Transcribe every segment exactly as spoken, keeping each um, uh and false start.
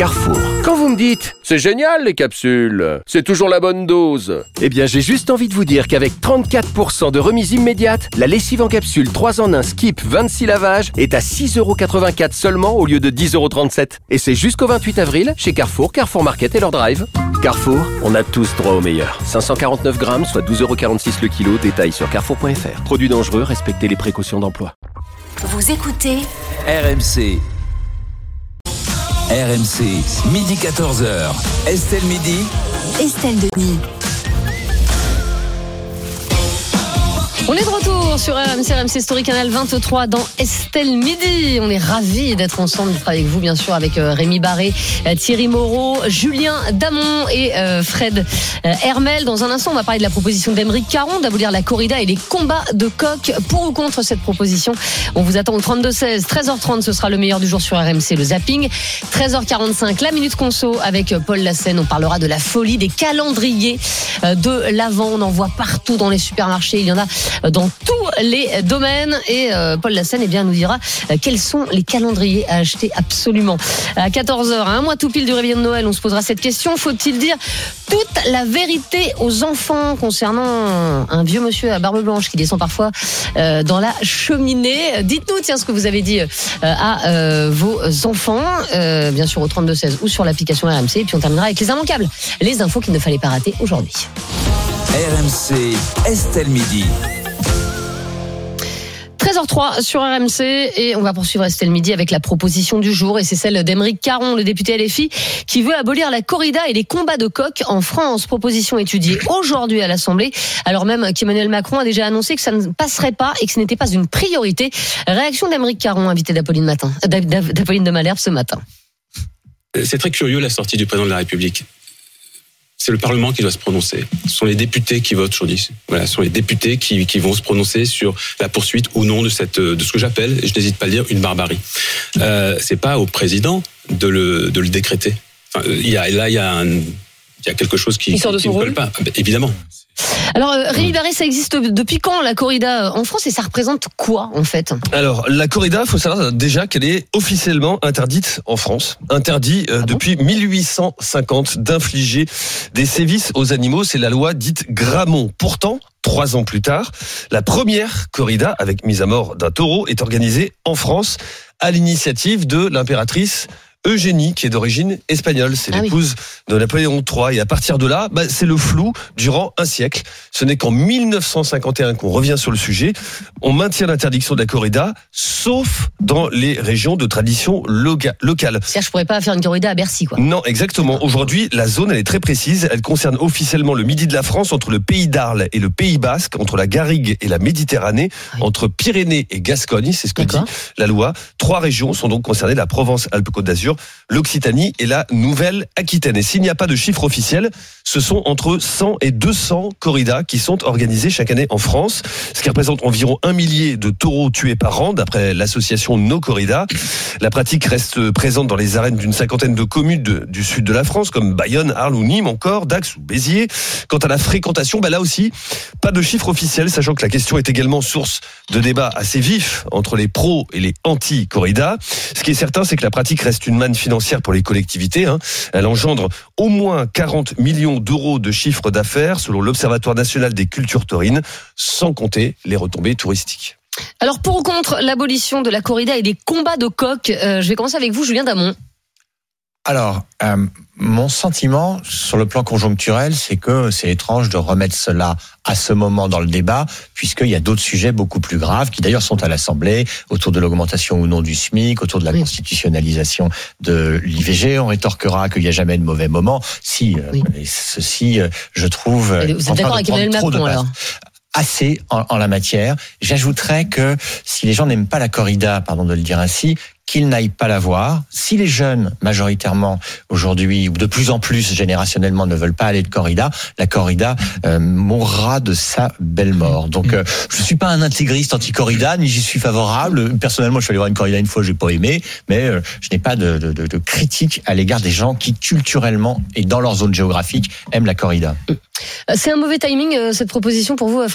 Carrefour. Quand vous me dites « C'est génial les capsules, c'est toujours la bonne dose », eh bien j'ai juste envie de vous dire qu'avec trente-quatre pour cent de remise immédiate, la lessive en capsule trois en un Skip vingt-six lavages est à six euros quatre-vingt-quatre seulement au lieu de dix euros trente-sept. Et c'est jusqu'au vingt-huit avril chez Carrefour, Carrefour Market et leur drive. Carrefour, on a tous droit au meilleur. cinq cent quarante-neuf grammes, soit douze euros quarante-six le kilo. Détail sur carrefour point f r. Produit dangereux, respectez les précautions d'emploi. Vous écoutez R M C. R M C, midi quatorze heures. Estelle Midi. Estelle Denis. On est de retour sur R M C, R M C Story Canal vingt-trois dans Estelle Midi. On est ravis d'être ensemble, d'être avec vous bien sûr, avec euh, Rémi Barré, euh, Thierry Moreau, Julien Damon et euh, Fred euh, Hermel. Dans un instant, on va parler de la proposition d'Aymeric Caron d'abolir la corrida et les combats de coq. Pour ou contre cette proposition, on vous attend au trente-deux seize. treize heures trente, ce sera le meilleur du jour sur R M C, le zapping. treize heures quarante-cinq, la Minute Conso avec Paul Lassène. On parlera de la folie des calendriers euh, de l'Avent. On en voit partout dans les supermarchés. Il y en a dans tous les domaines et euh, Paul Lassène eh bien, nous dira euh, quels sont les calendriers à acheter absolument. À quatorze heures, à un mois tout pile du réveillon de Noël, on se posera cette question. Faut-il dire toute la vérité aux enfants concernant un vieux monsieur à barbe blanche qui descend parfois euh, dans la cheminée? Dites-nous tiens ce que vous avez dit euh, à euh, vos enfants, euh, bien sûr au trente-deux seize ou sur l'application R M C. Et puis on terminera avec les immanquables, les infos qu'il ne fallait pas rater aujourd'hui. R M C, Estelle Midi. treize heures trois sur R M C et on va poursuivre Estelle Midi avec la proposition du jour et c'est celle d'Aymeric Caron, le député L F I, qui veut abolir la corrida et les combats de coqs en France. Proposition étudiée aujourd'hui à l'Assemblée, alors même qu'Emmanuel Macron a déjà annoncé que ça ne passerait pas et que ce n'était pas une priorité. Réaction d'Aymeric Caron, invité d'Apolline, matin, d'Apolline de Malherbe ce matin. C'est très curieux la sortie du président de la République. C'est le Parlement qui doit se prononcer. Ce sont les députés qui votent aujourd'hui. Voilà, ce sont les députés qui, qui vont se prononcer sur la poursuite ou non de cette, de ce que j'appelle, et je n'hésite pas à le dire, une barbarie. Euh, c'est pas au président de le, de le décréter. Enfin, il y a, là, il y a un, il y a quelque chose qui, qui, qui ne colle pas. Ah ben, évidemment. Alors, euh, Rémi Barré, ça existe depuis quand la corrida en France et ça représente quoi en fait? Alors, la corrida, il faut savoir déjà qu'elle est officiellement interdite en France. Interdit euh, ah bon depuis mille huit cent cinquante d'infliger des sévices aux animaux. C'est la loi dite Gramont. Pourtant, trois ans plus tard, la première corrida avec mise à mort d'un taureau est organisée en France à l'initiative de l'impératrice Eugénie, qui est d'origine espagnole. C'est ah l'épouse oui. de Napoléon trois. Et à partir de là, bah, c'est le flou durant un siècle. Ce n'est qu'en mille neuf cent cinquante et un qu'on revient sur le sujet. On maintient l'interdiction de la corrida, sauf dans les régions de tradition loca- locale. C'est-à-dire, je pourrais pas faire une corrida à Bercy, quoi. Non, exactement. Aujourd'hui, la zone, elle est très précise. Elle concerne officiellement le midi de la France, entre le Pays d'Arles et le Pays Basque, entre la Garrigue et la Méditerranée, oui. entre Pyrénées et Gascogne. C'est ce que D'accord. dit la loi. Trois régions sont donc concernées, la Provence-Alpes-Côte d'Azur, l'Occitanie et la Nouvelle-Aquitaine. Et s'il n'y a pas de chiffre officiel, ce sont entre cent et deux cents corridas qui sont organisées chaque année en France, ce qui représente environ un millier de taureaux tués par an, d'après l'association No Corrida. La pratique reste présente dans les arènes d'une cinquantaine de communes de, du sud de la France, comme Bayonne, Arles ou Nîmes encore, Dax ou Béziers. Quant à la fréquentation, bah là aussi, pas de chiffre officiel, sachant que la question est également source de débats assez vifs entre les pros et les anti-corridas. Ce qui est certain, c'est que la pratique reste une manne financière pour les collectivités. Hein. Elle engendre au moins quarante millions d'euros de chiffre d'affaires selon l'Observatoire national des cultures taurines, sans compter les retombées touristiques. Alors pour ou contre l'abolition de la corrida et des combats de coqs, euh, je vais commencer avec vous, Julien Damon. Alors, euh, mon sentiment sur le plan conjoncturel, c'est que c'est étrange de remettre cela à ce moment dans le débat, puisqu'il y a d'autres sujets beaucoup plus graves, qui d'ailleurs sont à l'Assemblée, autour de l'augmentation ou non du SMIC, autour de la oui. constitutionnalisation de l'I V G. On rétorquera qu'il n'y a jamais de mauvais moment. Si, oui. euh, ceci, euh, je trouve... Et vous êtes d'accord avec Emmanuel Macron, alors ? Assez en, en la matière. J'ajouterais que si les gens n'aiment pas la corrida, pardon de le dire ainsi, qu'ils n'aillent pas la voir. Si les jeunes, majoritairement aujourd'hui, ou de plus en plus générationnellement, ne veulent pas aller de corrida, la corrida euh, mourra de sa belle mort. Donc, euh, je suis pas un intégriste anti-corrida, ni j'y suis favorable. Personnellement, je suis allé voir une corrida une fois, j'ai pas aimé, mais euh, je n'ai pas de, de, de critique à l'égard des gens qui, culturellement et dans leur zone géographique, aiment la corrida. C'est un mauvais timing, cette proposition pour vous, Fred Hermel ?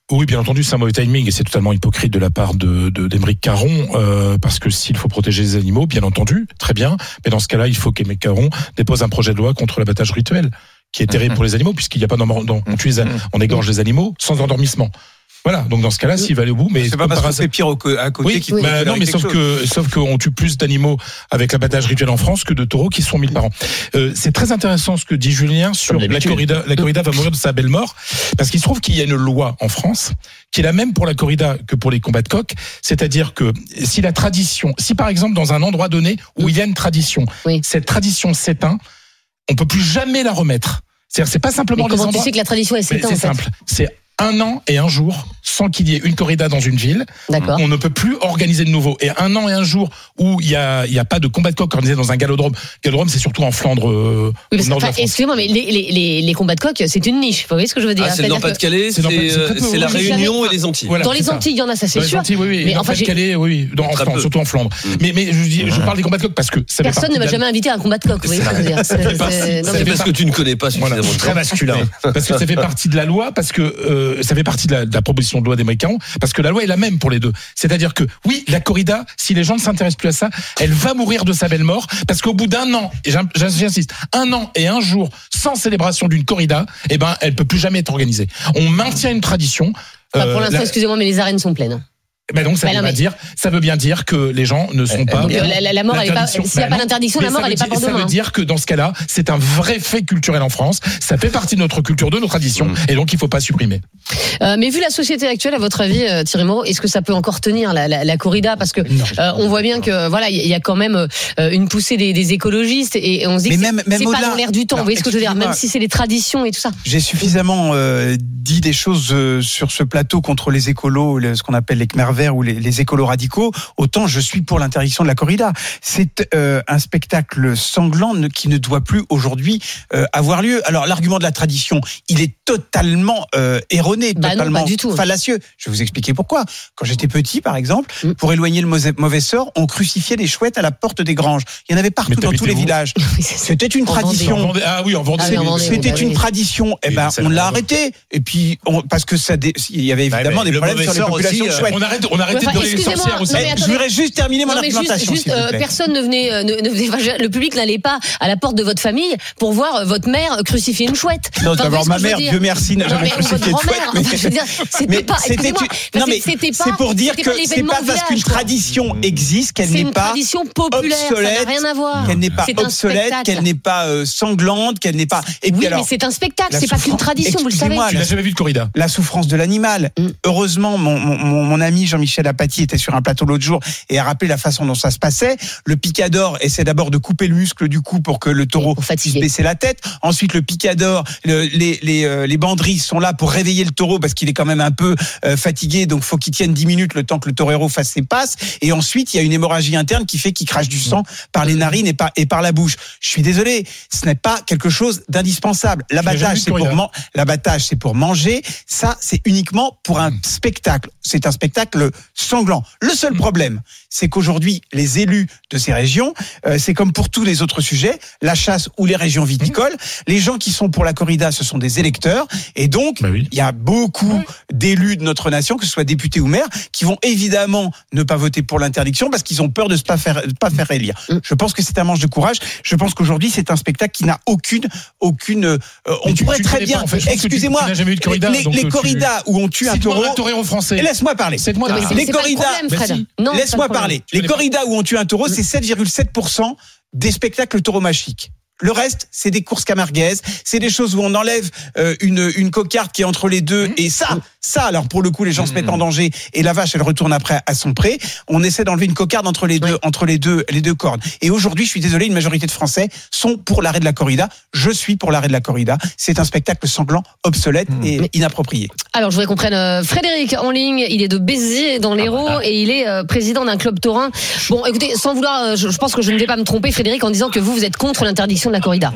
Oui, bien entendu, c'est un mauvais timing et c'est totalement hypocrite de la part de, de d'Aymeric Caron, euh, parce que s'il faut protéger les animaux, bien entendu, très bien, mais dans ce cas-là, il faut qu'Aymeric Caron dépose un projet de loi contre l'abattage rituel, qui est terrible mmh. pour les animaux, puisqu'il n'y a pas d'endormissement, on, tue les, on égorge les animaux sans endormissement. Voilà, donc dans ce cas-là, s'il va aller au bout, mais c'est pas parce qu'on fait pire au co- à côté oui, qu'il oui. Bah, non, mais sauf chose. que sauf qu'on tue plus d'animaux avec l'abattage rituel en France que de taureaux qui sont mis par an. Euh, c'est très intéressant ce que dit Julien sur la corrida. La corrida va mourir de sa belle mort parce qu'il se trouve qu'il y a une loi en France qui est la même pour la corrida que pour les combats de coqs, c'est-à-dire que si la tradition, si par exemple dans un endroit donné où il y a une tradition, oui. cette tradition s'éteint, on peut plus jamais la remettre. C'est-à-dire c'est pas simplement mais comment des endroits. Tu sais que la tradition elle s'éteint. C'est en fait. simple. C'est un an et un jour sans qu'il y ait une corrida dans une ville. D'accord. On ne peut plus organiser de nouveau. Et un an et un jour où il y a, il y a pas de combat de coq organisé dans un galodrome. Galodrome, c'est surtout en Flandre. Euh, oui, parce, nord enfin, de la France. Excusez-moi, mais les, les, les, les combats de coq, c'est une niche. Vous voyez ce que je veux dire? Ah, c'est le Nord-Pas-de-Calais, c'est, c'est, c'est, c'est la Réunion et les Antilles. Voilà, dans les Antilles, il y en a, ça c'est dans sûr. Les Antilles, oui, oui. Mais dans enfin, Pas-de-Calais, oui, oui. En Flandre, surtout en Flandre. Mm. Mais, mais je, dis, je parle des combats de coq parce que ça personne ne m'a jamais invité à un combat de coq. Vous voyez ce que je veux dire? C'est parce que tu ne connais pas suffisamment. Très masculin. Parce que ça fait partie de la loi, parce que ça fait partie de la proposition de loi d'Aymeric Caron, parce que la loi est la même pour les deux. C'est-à-dire que, oui, la corrida, si les gens ne s'intéressent plus à ça, elle va mourir de sa belle mort, parce qu'au bout d'un an, et j'insiste, un an et un jour sans célébration d'une corrida, eh ben, elle peut plus jamais être organisée. On maintient une tradition. Enfin, pour euh, l'instant, la... excusez-moi, mais les arènes sont pleines. Ben donc ça, bah veut non, mais... dire, ça veut bien dire que les gens ne sont pas. Donc, la, la, la mort, elle est pas. S'il n'y a bah pas d'interdiction, la mort, elle n'est pas pour demain. Ça veut dire que dans ce cas-là, c'est un vrai fait culturel en France. Ça fait partie de notre culture, de nos traditions, mmh. et donc il ne faut pas supprimer. Euh, mais vu la société actuelle, à votre avis, euh, Thierry Moreau, est-ce que ça peut encore tenir la, la, la corrida? Parce que euh, on voit bien que voilà, il y a quand même euh, une poussée des, des écologistes et, et on se dit mais que même, c'est, même c'est pas dans l'air du temps. Alors, vous voyez ce que je veux dire? Même si c'est les traditions et tout ça. J'ai suffisamment euh, dit des choses euh, sur ce plateau contre les écolos, les, ce qu'on appelle les Khmer verts ou les, les écolos radicaux, autant je suis pour l'interdiction de la corrida. C'est euh, un spectacle sanglant qui ne doit plus aujourd'hui euh, avoir lieu. Alors l'argument de la tradition, il est totalement euh, erroné, bah totalement non, pas du tout. fallacieux. Je vais vous expliquer pourquoi. Quand j'étais petit, par exemple, mmh. pour éloigner le mauvais, mauvais sort, on crucifiait les chouettes à la porte des granges. Il y en avait partout dans tous les villages. C'était une en tradition. Vendée. Ah oui, en Vendée. Ah, oui, C'était bah, une oui. tradition. Eh ben, on l'a arrêté. Et puis, on, parce que ça, dé... il y avait évidemment ouais, des problèmes sur les populations aussi, de chouettes. On arrête, on arrête ouais, de donner les sorcières aussi. Je voudrais juste terminer mon non, argumentation. Juste, juste, euh, personne ne venait, euh, ne, ne venait, le public n'allait pas à la porte de votre famille pour voir euh, votre mère crucifier une chouette. Non, enfin, d'abord ma mère, Dieu merci, n'a jamais crucifié de chouette. Mais je veux dire, c'était pas. C'était non mais c'est pour dire que c'est pas parce qu'une tradition existe qu'elle n'est pas obsolète, qu'elle n'est pas obsolète, qu'elle n'est pas sanglante, qu'elle n'est pas. Et puis alors, mais c'est un spectacle, c'est pas qu'une tradition, vous le savez. Tu n'as jamais vu de corrida. La souffrance de l'animal. Heureusement, mon mon mon ami Jean-Michel Apathy était sur un plateau l'autre jour et a rappelé la façon dont ça se passait. Le picador essaie d'abord de couper le muscle du cou pour que le taureau puisse baisser la tête. Ensuite, le picador, le, les, les, euh, les banderilles sont là pour réveiller le taureau parce qu'il est quand même un peu euh, fatigué, donc faut qu'il tienne dix minutes le temps que le torero fasse ses passes. Et ensuite, il y a une hémorragie interne qui fait qu'il crache du sang par les narines et par, et par la bouche. Je suis désolé, ce n'est pas quelque chose d'indispensable. L'abattage, c'est pour, man- l'abattage, c'est pour manger. Ça, c'est uniquement pour un spectacle. C'est un spectacle sanglant. Le seul problème, c'est qu'aujourd'hui, les élus de ces régions, euh, c'est comme pour tous les autres sujets, la chasse ou les régions viticoles, mmh. les gens qui sont pour la corrida, ce sont des électeurs, et donc, il bah oui. y a beaucoup oui. d'élus de notre nation, que ce soit députés ou maires, qui vont évidemment ne pas voter pour l'interdiction parce qu'ils ont peur de ne pas faire, pas faire élire. Mmh. Je pense que c'est un manque de courage. Je pense qu'aujourd'hui, c'est un spectacle qui n'a aucune, aucune, euh, on tu, pourrait tu très bien, pas, en fait, excusez-moi, tu, tu jamais eu de corrida, les, les corridas tu... où on tue un taureau, un taureau français. Laisse-moi parler. Moi ah, les corridas, laisse-moi parler. Les corridas où on tue un taureau, c'est sept virgule sept pour cent des spectacles tauromachiques. Le reste, c'est des courses camarguaises, c'est des choses où on enlève euh, une une cocarde qui est entre les deux, mmh. et ça, ça, alors pour le coup, les gens mmh. se mettent en danger et la vache, elle retourne après à son pré. On essaie d'enlever une cocarde entre les deux, oui. entre les deux, les deux cornes. Et aujourd'hui, je suis désolé, une majorité de Français sont pour l'arrêt de la corrida. Je suis pour l'arrêt de la corrida. C'est un spectacle sanglant, obsolète mmh. et inapproprié. Alors, je voudrais qu'on prenne euh, Frédéric en ligne. Il est de Béziers dans l'Hérault ah, ah. et il est euh, président d'un club taurin. Bon, écoutez, sans vouloir, euh, je, je pense que je ne vais pas me tromper, Frédéric, en disant que vous, vous êtes contre l'interdiction de la corrida.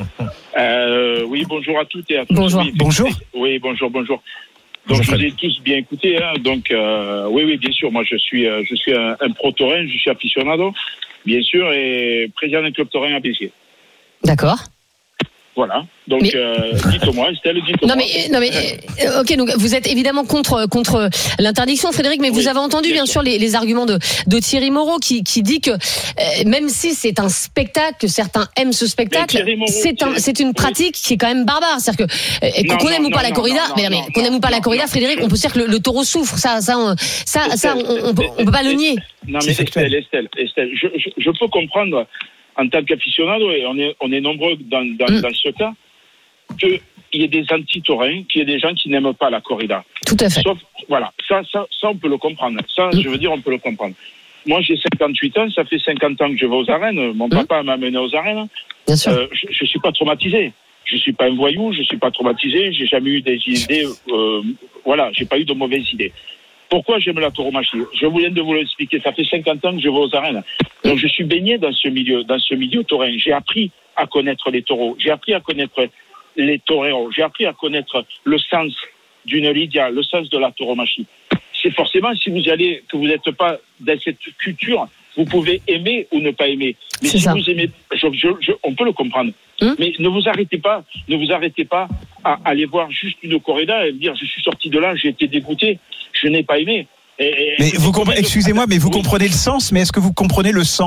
Euh, oui, bonjour à toutes et à tous. Bonjour. Oui, bonjour. Oui, bonjour, bonjour. Donc, je vous ai tous bien écouté. Hein, donc, euh, oui, oui, bien sûr. Moi, je suis, euh, je suis un, un pro-taurin, je suis aficionado, bien sûr, et président d'un club taurin à Béziers. D'accord. Voilà. Donc, mais... euh, dites-moi, Estelle, dites-moi. Non mais, non mais, euh, ok, donc vous êtes évidemment contre contre l'interdiction, Frédéric, mais oui, vous avez entendu bien, bien sûr les, les arguments de, de Thierry Moreau qui, qui dit que euh, même si c'est un spectacle, que certains aiment ce spectacle, Moreau, c'est un, c'est une pratique qui est quand même barbare. C'est-à-dire que euh, non, qu'on aime non, ou pas non, la corrida, non, mais, non, mais non, qu'on aime ou pas non, la corrida, non, Frédéric, on peut dire que le, le taureau souffre. Ça, ça, on, ça, Estelle, ça, on, on, peut, on peut pas le nier. Non mais Estelle, Estelle, Estelle, je, je, je peux comprendre en tant qu'aficionado, et on est on est nombreux dans dans, mm. dans ce cas, qu'il y ait des anti-taurins, qu'il y ait des gens qui n'aiment pas la corrida. Tout à fait. Sauf, voilà, ça, ça, ça, on peut le comprendre. Ça, mmh. je veux dire, on peut le comprendre. Moi, j'ai cinquante-huit ans, ça fait cinquante ans que je vais aux arènes. Mon mmh. papa m'a amené aux arènes. Bien sûr. Euh, je ne suis pas traumatisé. Je ne suis pas un voyou, je ne suis pas traumatisé. J'ai jamais eu des idées. Euh, voilà, j'ai pas eu de mauvaises idées. Pourquoi j'aime la tauromachie ? Je viens de vous l'expliquer. Ça fait cinquante ans que je vais aux arènes. Donc, je suis baigné dans ce milieu, dans ce milieu taurin. J'ai appris à connaître les taureaux. J'ai appris à connaître les toreros. J'ai appris à connaître le sens d'une lidia, le sens de la tauromachie. C'est forcément, si vous allez, que vous n'êtes pas dans cette culture, vous pouvez aimer ou ne pas aimer. Mais c'est si ça. vous aimez, je, je, je, on peut le comprendre. Hum? Mais ne vous arrêtez pas, ne vous arrêtez pas à aller voir juste une corrida et dire, je suis sorti de là, j'ai été dégoûté, je n'ai pas aimé. Et, et, mais vous comprenez, excusez-moi, mais vous oui. comprenez le sens, mais est-ce que vous comprenez le sang ?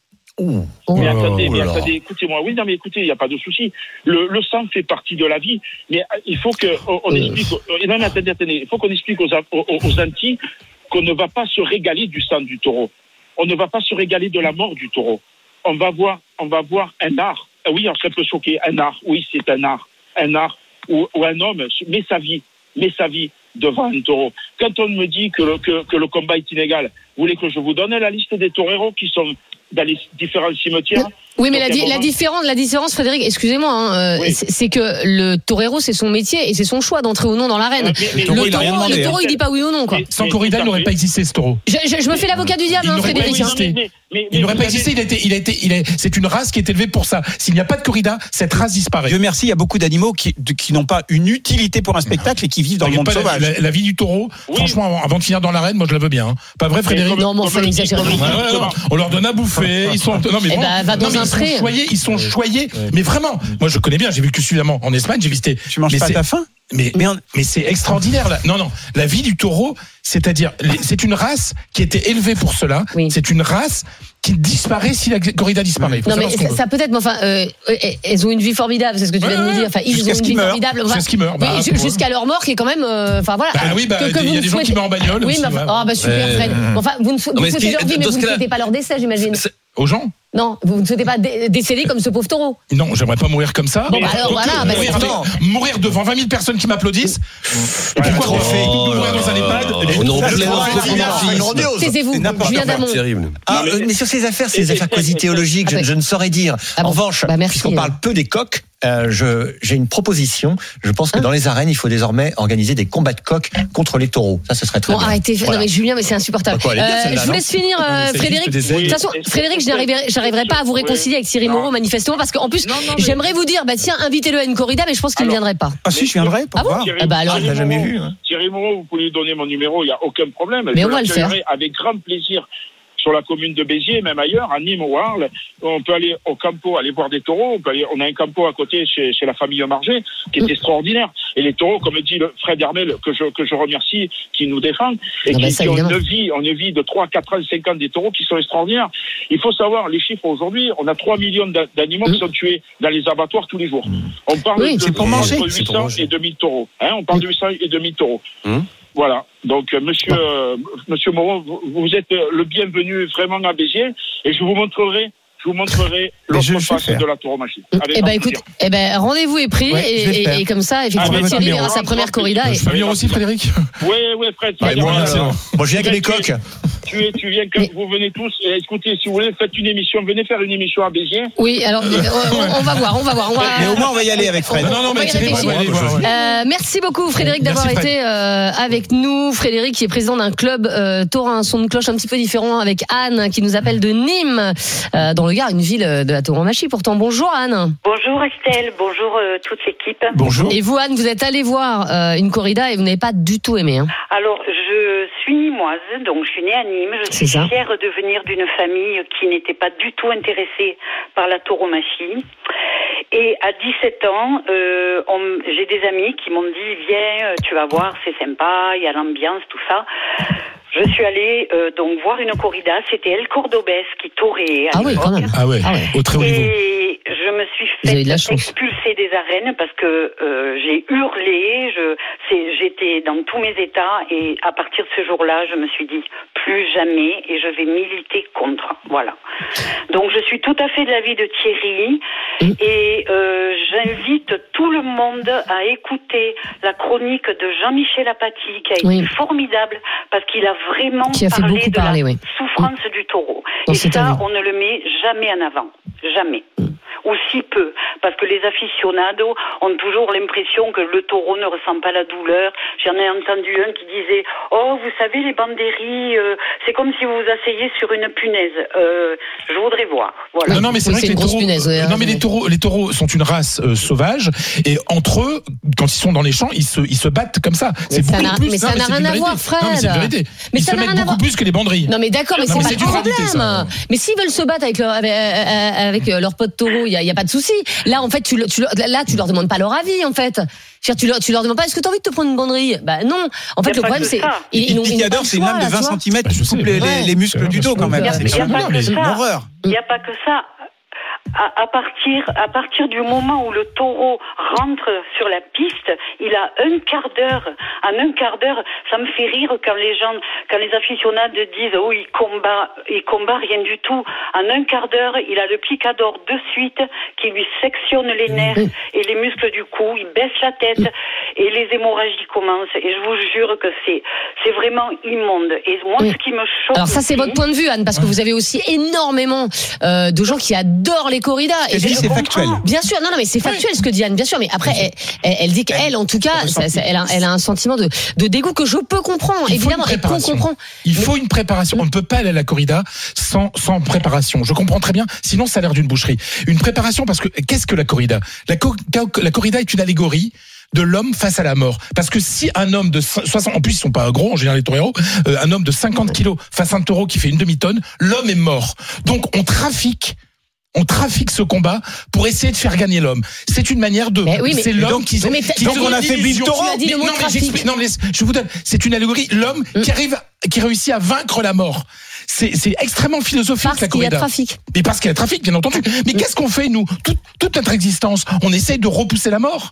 Oh. Mais attendez, mais attendez, écoutez-moi. Oui, non, mais écoutez, il n'y a pas de souci. Le, le sang fait partie de la vie, mais il faut que on, on explique. Non, mais attendez, attendez. Il faut qu'on explique aux, aux, aux Antilles qu'on ne va pas se régaler du sang du taureau. On ne va pas se régaler de la mort du taureau. On va voir, on va voir un art. Oui, ça peut choquer. Un art. Oui, c'est un art. Un art où, où un homme met sa vie, met sa vie devant un taureau. Quand on me dit que le, que, que le combat est inégal, vous voulez que je vous donne la liste des toreros qui sont dans les différents cimetières? Oui, mais la, di- la différence, la différence, Frédéric, excusez-moi, hein, oui. c'est, c'est que le torero, c'est son métier et c'est son choix d'entrer ou non dans l'arène. Mais, mais, le taureau, il, demandé, le taureau, il dit pas oui ou non, quoi. Sans corrida, il n'aurait pas existé, ce taureau. Je, je, je me fais l'avocat du diable, hein, Frédéric. Hein. Mais, mais, mais, il n'aurait pas existé. Il a été, il a été, il est, c'est une race qui est élevée pour ça. S'il n'y a pas de corrida, cette race disparaît. Dieu merci, il y a beaucoup d'animaux qui, qui n'ont pas une utilité pour un spectacle et qui vivent dans le monde sauvage. La, la vie du taureau, franchement, avant de finir dans l'arène, moi, je la veux bien. Pas vrai, Frédéric? Non, mais enfin, exagérez. On leur donne à bouffer. Ils sont, non, mais va dans un pré. Ils sont choyés, mais vraiment. Moi, je connais bien. J'ai vécu suffisamment en Espagne. J'ai visité. Tu manges pas à ta faim? Mais, mais, mais c'est extraordinaire là. Non, non. La vie du taureau, c'est-à-dire, c'est une race qui était élevée pour cela. Oui. C'est une race qui disparaît si la corrida disparaît. Non, mais ça, ça peut-être, mais enfin, euh, elles ont une vie formidable, c'est ce que tu viens de nous dire. Enfin, ils ont une vie meurent. formidable. Jusqu'à ce qu'ils meurent. Bah, oui, jusqu'à leur mort, qui est quand même, enfin euh, voilà. Bah oui, bah, il y a des gens qui meurent en bagnole. Oui, mais enfin, oh, bah super, Fred. Enfin, vous ne souhaitez leur vie, mais vous ne souhaitez pas leur décès, j'imagine. Aux gens? Non, vous ne souhaitez pas dé- décéder comme ce pauvre taureau. Non, j'aimerais pas mourir comme ça. Bon, bah alors, voilà, bah, mourir, avec, mourir devant vingt mille personnes qui m'applaudissent. Et puis quoi, mourir dans un EHPAD. Taisez-vous, Julien Damon. Ah, mais sur ces affaires, ces affaires quasi théologiques, je, je ne saurais dire. En revanche, bah, puisqu'on parle peu des coqs, Euh, je, j'ai une proposition. Je pense que hein dans les arènes, il faut désormais organiser des combats de coqs contre les taureaux. Ça, ce serait très bon, bien. Arrêtez. Voilà. Non, mais Julien, mais c'est insupportable. Quoi, euh, bien, je vous laisse finir, euh, Frédéric. De toute façon, Frédéric, je n'arriverai, j'arriverai pas à vous réconcilier avec Thierry Moreau, manifestement, parce qu'en plus, non, non, mais... j'aimerais vous dire, bah tiens, invitez-le à une corrida, mais je pense qu'il ne viendrait pas. Ah si, je viendrai. Pour ah bon voir. Ah bah alors, Thierry, jamais Moreau, vu. Hein. Thierry Moreau, vous pouvez lui donner mon numéro, il n'y a aucun problème. Mais je on va le faire. Avec grand plaisir. Sur la commune de Béziers, même ailleurs, à Nîmes ou à Arles, on peut aller au campo, aller voir des taureaux. On, peut aller, on a un campo à côté chez, chez la famille Marger, qui est mmh. extraordinaire. Et les taureaux, comme dit le Fred Hermel, que je, que je remercie, qui nous défend, et non, qui, ça, qui ont une vie, on une vie de trois, quatre ans, cinq ans des taureaux qui sont extraordinaires. Il faut savoir les chiffres aujourd'hui. On a trois millions d'animaux mmh. qui sont tués dans les abattoirs tous les jours. Mmh. On parle oui, de, c'est pour manger. huit cents et deux mille taureaux. Hein, on parle de huit cents et deux mille taureaux. Mmh. Voilà. Donc, euh, monsieur, euh, monsieur Moreau, vous, vous êtes le bienvenu vraiment à Béziers et je vous montrerai, je vous montrerai l'autre face de la tauromachie. Eh ben, écoute, eh ben, rendez-vous est pris ouais, et, et, et comme ça, effectivement, ah, Thierry verra sa première corrida. Je peux venir aussi, Frédéric? Oui, oui, Fred. Ouais, bon, bon. bon, je viens avec les coqs. Tu, es, tu viens quand mais... vous venez tous. Et écoutez, si vous voulez, faites une émission. Venez faire une émission à Béziers. Oui, alors on, on va voir, on va voir. On va... Mais au moins, on va y aller avec Fred. On, non, non, mais c'est euh, merci beaucoup, Frédéric, d'avoir merci, été euh, avec nous. Frédéric, qui est président d'un club euh, taurin, son de cloche un petit peu différent, avec Anne, qui nous appelle de Nîmes, euh, dans le Gard, une ville de la tauromachie. Pourtant, bonjour Anne. Bonjour Estelle, bonjour euh, toute l'équipe. Bonjour. Et vous, Anne, vous êtes allée voir euh, une corrida et vous n'avez pas du tout aimé. Hein. Alors, je suis nîmoise, donc je suis née à Nîmes. Je suis fière de venir d'une famille qui n'était pas du tout intéressée par la tauromachie. Et à dix-sept ans, euh, on, j'ai des amis qui m'ont dit viens, tu vas voir, c'est sympa, il y a l'ambiance, tout ça. Je suis allée euh, donc voir une corrida, c'était El Cordobès qui toréait à ah l'époque. Oui, quand même. Ah ouais, ah ouais. Au très haut niveau. Et je me suis fait expulser des arènes parce que euh, j'ai hurlé, je, c'est, j'étais dans tous mes états et à partir de ce jour-là, je me suis dit plus jamais et je vais militer contre. Voilà. Donc je suis tout à fait de l'avis de Thierry et euh, j'invite tout le monde à écouter la chronique de Jean-Michel Apathy qui a été oui. formidable parce qu'il a vraiment qui a fait parlé beaucoup de parler, la oui. souffrance mmh. du taureau. Dans et ça, avis. on ne le met jamais en avant. Jamais. Mmh. Ou si peu. Parce que les aficionados ont toujours l'impression que le taureau ne ressent pas la douleur. J'en ai entendu un qui disait « Oh, vous savez, les banderies, euh, c'est comme si vous vous asseyez sur une punaise. Euh, » Je voudrais voir. Voilà. Non, non, mais c'est oui, vrai c'est que les taureaux, punaise, ouais, non, mais les taureaux, les taureaux sont une race euh, sauvage et entre eux, quand ils sont dans les champs, ils se, ils se battent comme ça. C'est mais beaucoup ça plus. Mais non, ça n'a rien à voir, Fred. Non, mais c'est une vérité. Mais ils ça se mettent beaucoup plus que les banderies. Non, mais d'accord, mais non, c'est mais pas le problème. Ça. Mais s'ils veulent se battre avec leur, avec, avec leur pote taureau, il y a, y a pas de souci. Là, en fait, tu, tu, là, tu leur demandes pas leur avis, en fait. Tu leur, tu leur demandes pas, est-ce que tu as envie de te prendre une banderie? Bah non. En fait, le problème, c'est. Le picador, c'est une lame de vingt centimètres qui coupe les, les, les muscles du dos, quand même. C'est une horreur. Il n'y a pas que ça. À, à partir, à partir du moment où le taureau rentre sur la piste, il a un quart d'heure. En un quart d'heure, ça me fait rire quand les gens, quand les aficionados disent oh il combat, il combat rien du tout. En un quart d'heure, il a le picador de suite qui lui sectionne les nerfs et les muscles du cou. Il baisse la tête et les hémorragies commencent. Et je vous jure que c'est, c'est vraiment immonde. Et moi, ce qui me choque. Alors ça, c'est aussi, votre point de vue, Anne, parce que vous avez aussi énormément euh, de gens qui adorent les corridas. Et je dis, c'est factuel. Bien sûr, non, non, mais c'est factuel ce que dit Anne, bien sûr. Mais après, elle, elle, elle dit qu'elle, en tout cas, ça, ça, elle, a, elle a un sentiment de, de dégoût que je peux comprendre, évidemment, et qu'on comprend. Il faut mais... une préparation. On ne peut pas aller à la corrida sans, sans préparation. Je comprends très bien. Sinon, ça a l'air d'une boucherie. Une préparation parce que qu'est-ce que la corrida? La, co- la corrida est une allégorie de l'homme face à la mort. Parce que si un homme de soixante, en plus ils sont pas gros en général les taureaux, euh, un homme de cinquante kilos face à un taureau qui fait une demi-tonne, l'homme est mort. Donc on trafique On trafique ce combat pour essayer de faire gagner l'homme. C'est une manière de. Mais oui, mais c'est l'homme donc, qui. Mais qui donc on a fait le taureau. Tu as dit le mot non, trafic. Mais non, mais je vous donne. C'est une allégorie. L'homme mm. qui arrive, qui réussit à vaincre la mort. C'est, c'est extrêmement philosophique parce la corrida. Parce qu'il y a trafic. Mais parce qu'il y a trafic, bien entendu. Mais mm. qu'est-ce qu'on fait nous, toute, toute notre existence, on essaye de repousser la mort.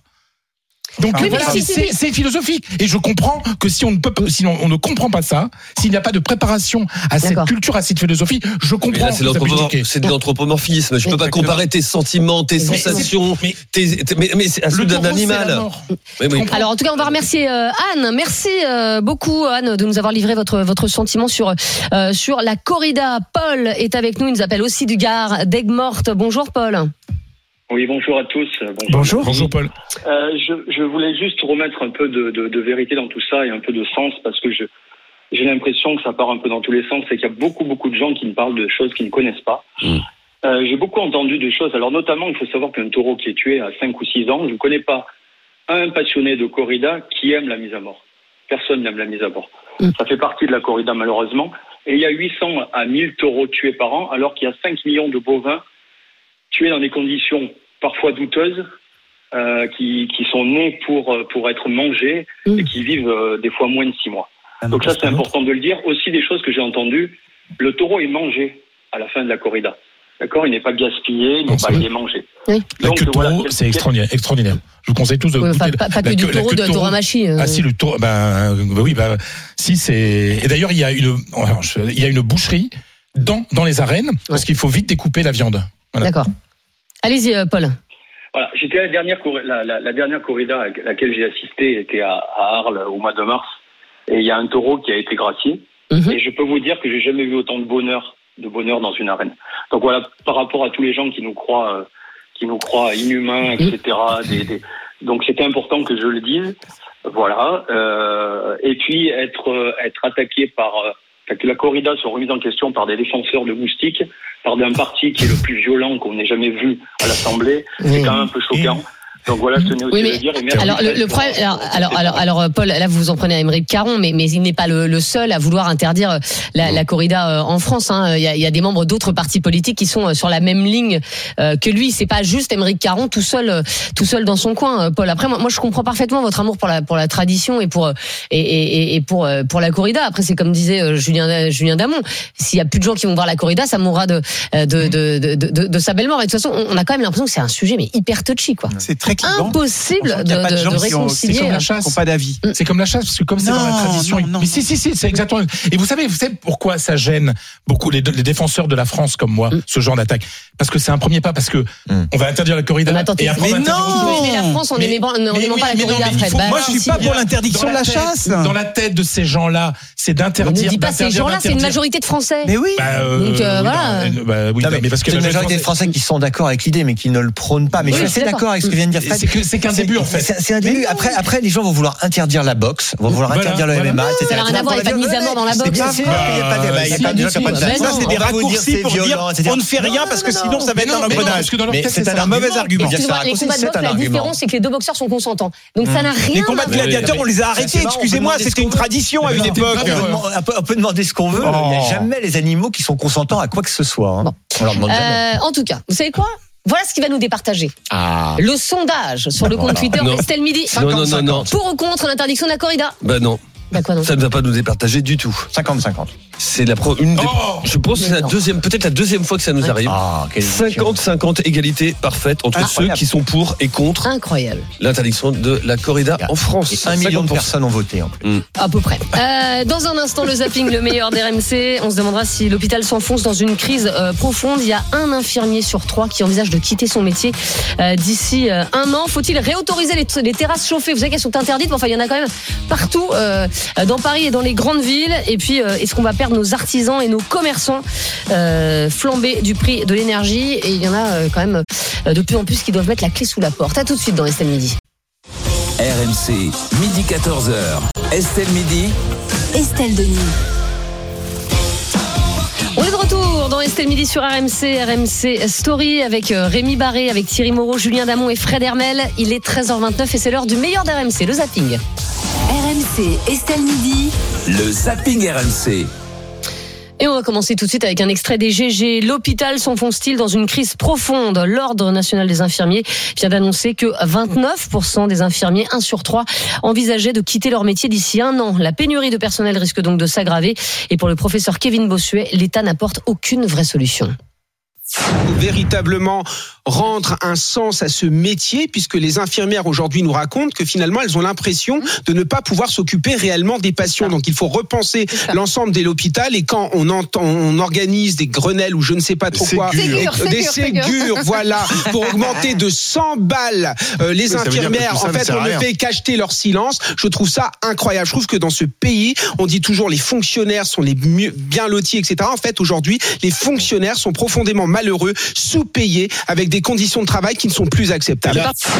Donc oui, voilà, si, c'est, si. c'est philosophique. Et je comprends que si on ne peut pas, si on, on ne comprend pas ça, s'il n'y a pas de préparation à cette D'accord. culture, à cette philosophie, je comprends. Là, c'est, que c'est de l'anthropomorphisme. Je ne peux pas comparer tes sentiments, tes mais, sensations, mais, tes, tes, mais, mais c'est à celui d'un animal. Oui, oui. Alors en tout cas, on va remercier euh, Anne. Merci euh, beaucoup Anne de nous avoir livré votre votre sentiment sur euh, sur la corrida. Paul est avec nous. Il nous appelle aussi du Gard, d'Aigues-Mortes. Bonjour Paul. Oui, bonjour à tous. Bonjour, bonjour, bonjour Paul. Euh, je, je voulais juste remettre un peu de, de, de vérité dans tout ça et un peu de sens parce que je, j'ai l'impression que ça part un peu dans tous les sens et qu'il y a beaucoup, beaucoup de gens qui me parlent de choses qu'ils ne connaissent pas. Mmh. Euh, j'ai beaucoup entendu de choses. Alors notamment, il faut savoir qu'un taureau qui est tué à cinq ou six ans, je ne connais pas un passionné de corrida qui aime la mise à mort. Personne n'aime la mise à mort. Mmh. Ça fait partie de la corrida malheureusement. Et il y a huit cents à mille taureaux tués par an alors qu'il y a cinq millions de bovins tués dans des conditions parfois douteuses, euh, qui, qui sont nés pour, pour être mangés mmh. et qui vivent euh, des fois moins de six mois. Ah, donc ça, c'est important de le dire. Aussi, des choses que j'ai entendues, le taureau est mangé à la fin de la corrida. D'accord ? Il n'est pas gaspillé, il, n'est pas, il est mangé. Oui. La donc, queue de taureau, voilà, c'est extraordinaire, extraordinaire. Je vous conseille tous de oui, goûter pas, pas, pas que du taureau de Tauramachi. Euh... Ah si, le taureau, ben, ben oui, ben, si c'est... Et d'ailleurs, il y a une, il y a une boucherie dans, dans les arènes, ouais. parce qu'il faut vite découper la viande. Voilà. D'accord. Allez-y, euh, Paul. Voilà, j'étais à la dernière, la, la, la dernière corrida à laquelle j'ai assisté était à, à Arles au mois de mars. Et il y a un taureau qui a été gracié. Mmh. Et je peux vous dire que j'ai jamais vu autant de bonheur, de bonheur dans une arène. Donc voilà, par rapport à tous les gens qui nous croient, euh, qui nous croient inhumains, et cetera. Mmh. Des, des... Donc c'était important que je le dise. Voilà. Euh, et puis être, être attaqué par, euh, que la corrida soit remise en question par des défenseurs de moustiques, par d'un parti qui est le plus violent qu'on ait jamais vu à l'Assemblée, c'est quand même un peu choquant. Donc voilà, je tenais aussi oui, mais, à le dire. Et merci. Alors, le, le problème, alors, alors, alors, alors, Paul, là, vous vous en prenez à Aymeric Caron, mais, mais il n'est pas le, le seul à vouloir interdire la, la corrida en France. Hein. Il y a, il y a des membres d'autres partis politiques qui sont sur la même ligne euh, que lui. C'est pas juste Aymeric Caron tout seul, tout seul dans son coin, Paul. Après, moi, moi, je comprends parfaitement votre amour pour la, pour la tradition et pour, et, et, et pour, pour la corrida. Après, c'est comme disait Julien, Julien Damon. S'il y a plus de gens qui vont voir la corrida, ça mourra de, de, de, de, de, de, de sa belle mort. Et de toute façon, on a quand même l'impression que c'est un sujet, mais hyper touchy, quoi. C'est très clivant. Impossible de, de, de, de réconcilier. C'est comme la chasse. Pas d'avis. C'est comme la chasse, parce que comme c'est non, dans la tradition. Non, non, mais si, si, si, c'est exactement. Et vous savez, vous savez pourquoi ça gêne beaucoup les, les défenseurs de la France comme moi, mm. ce genre d'attaque? Parce que c'est un premier pas, parce que mm. on va interdire la corrida. Mais attendez, et après mais on va non, mais la France, on n'aimait pas la corrida, Fred. Bah, moi, je suis pas pour l'interdiction de la chasse. Dans la tête de ces gens-là, c'est d'interdire. Ne dis pas ces gens-là, c'est une majorité de Français. Mais oui. Donc voilà. Bah oui, mais parce que c'est une majorité de Français qui sont d'accord avec l'idée, mais qui ne le prônent pas. Mais je suis assez d'accord avec ce que vient de dire Fred. C'est qu'un début en fait. C'est un début. Après, après, les gens vont vouloir interdire la boxe, vont vouloir interdire le M M A, et cetera. Ça n'a rien à voir, il n'y a pas de mise à mort dans la boxe. C'est sûr qu'il n'y a pas de. Ça, c'est des raccourcis pour dire on ne fait rien parce que sinon ça va être un engrenage. Mais c'est un mauvais argument. Les combats de boxe, la différence, c'est que les deux boxeurs sont consentants. Donc ça n'a rien à voir. Les combats de gladiateurs, on les a arrêtés. Excusez-moi, c'était une tradition à une époque. On peut demander ce qu'on veut. Il n'y a jamais les animaux qui sont consentants à quoi que ce soit. On leur demande jamais. En tout cas, vous savez quoi? Voilà ce qui va nous départager. Ah. Le sondage sur le compte Twitter Estelle Midi. Non, non, non, non. Pour ou contre l'interdiction de la corrida? Bah non. Bah quoi, non. Ça ne va pas nous départager du tout. cinquante cinquante. C'est la pro, une des, oh je pense que c'est la deuxième, peut-être la deuxième fois que ça nous arrive. Ah, cinquante cinquante égalité parfaite entre Incroyable. Ceux qui sont pour et contre. Incroyable. L'interdiction de la corrida en France. Et un million de personnes ont voté en plus. Mmh. À peu près. Euh, dans un instant, le zapping, le meilleur d'R M C. On se demandera si l'hôpital s'enfonce dans une crise euh, profonde. Il y a un infirmier sur trois qui envisage de quitter son métier euh, d'ici euh, un an. Faut-il réautoriser les, les terrasses chauffées? Vous savez qu'elles sont interdites, mais enfin il y en a quand même partout euh, dans Paris et dans les grandes villes. Et puis, euh, est-ce qu'on va perdre nos artisans et nos commerçants euh, flambés du prix de l'énergie? Et il y en a euh, quand même euh, de plus en plus qui doivent mettre la clé sous la porte. À tout de suite dans Estelle Midi. R M C, midi quatorze heures. Estelle Midi. Estelle Denis. On est de retour dans Estelle Midi sur R M C, R M C Story avec Rémi Barré, avec Thierry Moreau, Julien Damon et Fred Hermel. Il est treize heures vingt-neuf et c'est l'heure du meilleur d'R M C, le zapping. R M C, Estelle Midi. Le zapping R M C. Et on va commencer tout de suite avec un extrait des G G. L'hôpital s'enfonce-t-il dans une crise profonde? L'Ordre national des infirmiers vient d'annoncer que vingt-neuf pour cent des infirmiers, un sur trois, envisageaient de quitter leur métier d'ici un an. La pénurie de personnel risque donc de s'aggraver. Et pour le professeur Kevin Bossuet, l'État n'apporte aucune vraie solution. Véritablement rendre un sens à ce métier, puisque les infirmières aujourd'hui nous racontent que finalement elles ont l'impression de ne pas pouvoir s'occuper réellement des patients. Donc il faut repenser l'ensemble de l'hôpital, et quand on entend, on organise des Grenelles ou je ne sais pas trop quoi, Ségur, des Ségur, Ségur, voilà, pour augmenter de cent balles euh, les oui, infirmières, en fait on ne fait qu'acheter leur silence. Je trouve ça incroyable. Je trouve que dans ce pays, on dit toujours les fonctionnaires sont les mieux, bien lotis, et cetera. En fait aujourd'hui, les fonctionnaires sont profondément malheureux, sous-payés, avec des conditions de travail qui ne sont plus acceptables.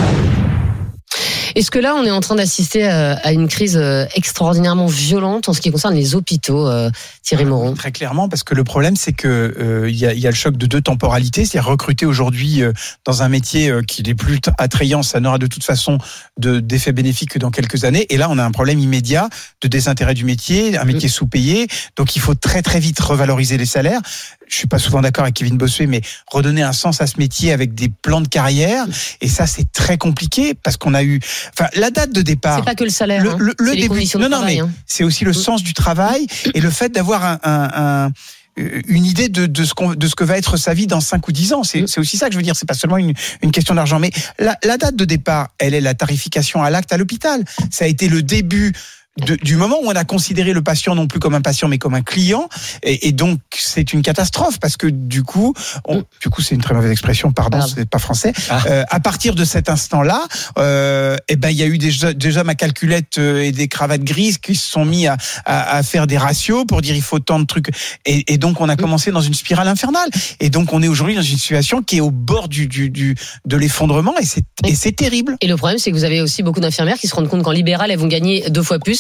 Est-ce que là, on est en train d'assister à une crise extraordinairement violente en ce qui concerne les hôpitaux, Thierry Moreau? Très clairement, parce que le problème, c'est que euh, il y, a, y a le choc de deux temporalités. C'est-à-dire recruter aujourd'hui euh, dans un métier euh, qui n'est plus attrayant, ça n'aura de toute façon de, d'effet bénéfique que dans quelques années. Et là, on a un problème immédiat de désintérêt du métier, un métier sous-payé. Donc, il faut très très vite revaloriser les salaires. Je suis pas souvent d'accord avec Kevin Bossuet, mais redonner un sens à ce métier avec des plans de carrière. Et ça, c'est très compliqué parce qu'on a eu, enfin, la date de départ. C'est pas que le salaire. Le, hein. le, le c'est début. Les conditions non, de non, travail, mais hein. c'est aussi le sens du travail et le fait d'avoir un, un, un une idée de, de, ce qu'on, de ce que va être sa vie dans cinq ou dix ans. C'est, c'est aussi ça que je veux dire. C'est pas seulement une, une question d'argent. Mais la, la date de départ, elle est la tarification à l'acte à l'hôpital. Ça a été le début De, du moment où on a considéré le patient non plus comme un patient mais comme un client, et, et donc c'est une catastrophe parce que du coup, on, du coup c'est une très mauvaise expression, pardon, ah. c'est pas français. Ah. Euh, à partir de cet instant-là, euh, eh ben il y a eu des, des hommes à calculette et des cravates grises qui se sont mis à, à, à faire des ratios pour dire il faut tant de trucs, et, et donc on a commencé dans une spirale infernale. Et donc on est aujourd'hui dans une situation qui est au bord du, du, du de l'effondrement, et c'est, et c'est terrible. Et le problème, c'est que vous avez aussi beaucoup d'infirmières qui se rendent compte qu'en libéral elles vont gagner deux fois plus.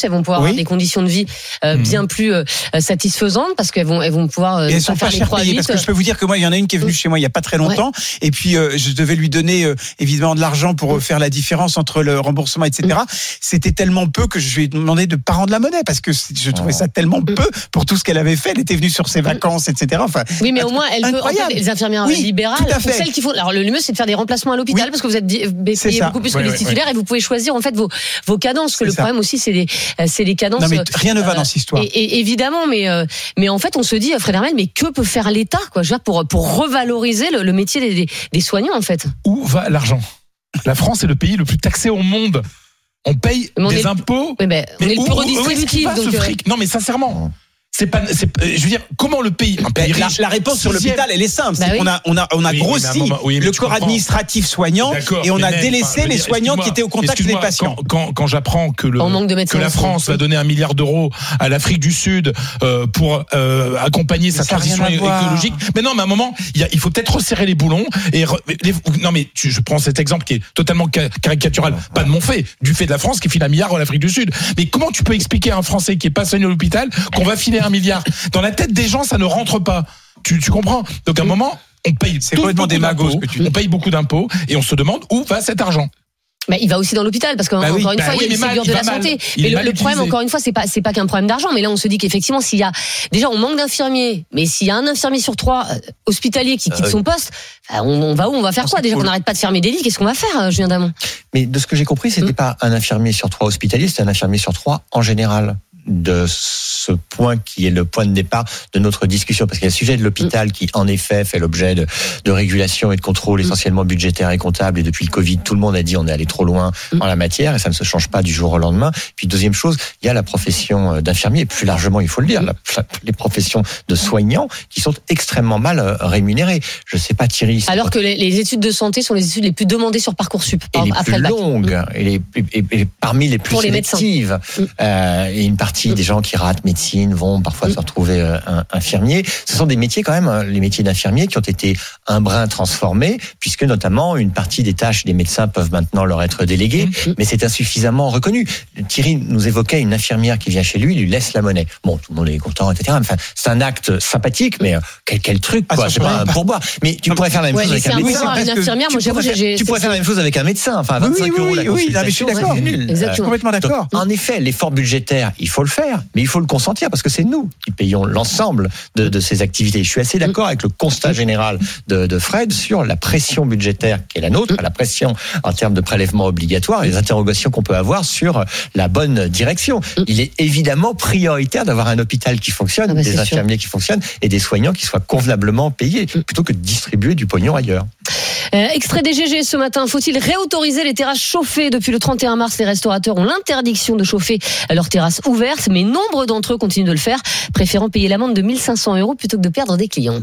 elles vont pouvoir Oui. avoir des conditions de vie euh, mmh. bien plus euh, satisfaisantes parce qu'elles vont, elles vont pouvoir. Euh, et elles sont pas cher payées parce que je peux vous dire que moi, il y en a une qui est venue chez moi il y a pas très longtemps, ouais. et puis euh, je devais lui donner euh, évidemment de l'argent pour euh, faire la différence entre le remboursement, et cetera. Mmh. C'était tellement peu que je lui ai demandé de pas rendre la monnaie parce que je trouvais ça tellement peu pour tout ce qu'elle avait fait. Elle était venue sur ses vacances, et cetera. Enfin, oui, mais au moins, elle peut. En fait, les infirmières oui, libérales, pour celles qui font. Alors le mieux, c'est de faire des remplacements à l'hôpital oui. parce que vous êtes payé beaucoup plus ouais, que les titulaires ouais. et vous pouvez choisir en fait vos vos cadences. Parce que le ça. problème aussi, c'est les c'est les cadences. Non mais rien ne va euh, dans cette histoire. Et, et évidemment, mais euh, mais en fait, on se dit, Fred Hermel, mais que peut faire l'État, quoi, je veux dire, pour pour revaloriser le, le métier des, des, des soignants, en fait. Où va l'argent ? La France est le pays le plus taxé au monde. On paye on des est, impôts. Oui, mais on mais est le plus redistributif. Donc, ce fric non, mais sincèrement. C'est pas, c'est, je veux dire, comment le pays, un pays la, riche, la réponse sur l'hôpital, elle est simple. Bah c'est oui. qu'on a, on a, on a oui, grossi moment, oui, le corps administratif soignant et on a même, délaissé enfin, les soignants qui étaient au contact des patients. Quand, quand, quand j'apprends que le, que la France va donner un milliard d'euros à l'Afrique du Sud euh, pour euh, accompagner mais sa transition écologique, mais non, mais à un moment, il, y a, il faut peut-être resserrer les boulons et re, les, non, mais tu, je prends cet exemple qui est totalement caricatural, pas de mon fait, du fait de la France qui file un milliard à l'Afrique du Sud. Mais comment tu peux expliquer à un Français qui est pas soigné à l'hôpital qu'on va filer un milliard? Dans la tête des gens, ça ne rentre pas. Tu, tu comprends? Donc à un moment, on paye c'est complètement démago, ce que tu dis. On paye beaucoup d'impôts et on se demande où va cet argent. Mais il va aussi dans l'hôpital parce qu'encore bah oui, une bah fois oui, il y a le Ségur de la mal, santé. Mais le, le problème encore une fois c'est pas c'est pas qu'un problème d'argent, mais là on se dit qu'effectivement s'il y a déjà on manque d'infirmiers, mais s'il y a un infirmier sur trois euh, hospitalier qui quitte ah, son oui. poste, on, on va où on va faire quoi? Déjà qu'on n'arrête pas de fermer des lits, qu'est-ce qu'on va faire, Julien Damon? Mais de ce que j'ai compris, c'était mmh. pas un infirmier sur trois hospitalier, c'était un infirmier sur trois en général. De ce point qui est le point de départ de notre discussion, parce qu'il y a le sujet de l'hôpital qui en effet fait l'objet de, de régulation et de contrôle essentiellement budgétaire et comptable, et depuis le Covid tout le monde a dit on est allé trop loin en la matière et ça ne se change pas du jour au lendemain. Puis deuxième chose, il y a la profession d'infirmier et plus largement il faut le dire, la, les professions de soignants qui sont extrêmement mal rémunérées. Je sais pas Thierry. Alors que les, les études de santé sont les études les plus demandées sur Parcoursup et les après plus le bac. longues et, les, et, et parmi les plus pour sélectives les euh, et une partie des gens qui ratent médecine vont parfois se retrouver euh, infirmiers. Ce sont des métiers quand même, les métiers d'infirmiers qui ont été un brin transformés, puisque notamment une partie des tâches des médecins peuvent maintenant leur être déléguées, mais c'est insuffisamment reconnu. Thierry nous évoquait une infirmière qui vient chez lui, lui laisse la monnaie. Bon, tout le monde est content, et cetera. Enfin, c'est un acte sympathique, mais quel, quel truc, quoi. Ah, c'est pas un pourboire. Mais tu pourrais faire la même ouais, chose avec un médecin. Une infirmière, moi, j'avoue, j'ai, tu pourrais faire la même chose avec un médecin. Enfin, vingt-cinq oui, euros la consultation. Oui, oui, je suis d'accord. Exactement. Je suis complètement d'accord. Donc, en effet, l'effort budgétaire, il faut le faire, mais il faut le consentir parce que c'est nous qui payons l'ensemble de, de ces activités. Je suis assez d'accord avec le constat général de, de Fred sur la pression budgétaire qui est la nôtre, la pression en termes de prélèvements obligatoires et les interrogations qu'on peut avoir sur la bonne direction. Il est évidemment prioritaire d'avoir un hôpital qui fonctionne, ah bah des infirmiers sûr. qui fonctionnent et des soignants qui soient convenablement payés, plutôt que de distribuer du pognon ailleurs. Euh, extrait des G G ce matin. Faut-il réautoriser les terrasses chauffées? Depuis le trente et un mars, les restaurateurs ont l'interdiction de chauffer leurs terrasses ouvertes, mais nombre d'entre eux continuent de le faire, préférant payer l'amende de mille cinq cents euros plutôt que de perdre des clients.